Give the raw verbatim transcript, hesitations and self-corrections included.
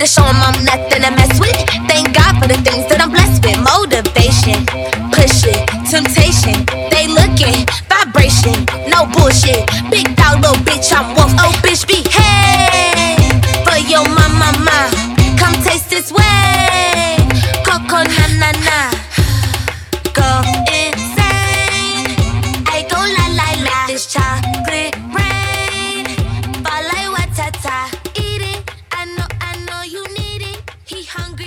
to show him I'm nothing to mess with. Thank God for the things that I'm blessed with. Motivation, push it, temptation. They looking, vibration, no bullshit. Big dog, little bitch, I'm wolf. Oh, bitch, behave for your mama, ma. Come taste this way. Coco, na na na. Go insane. I go la la la. This chocolate rain. Fall like watata. Eat it. I know, I know you need it. He hungry.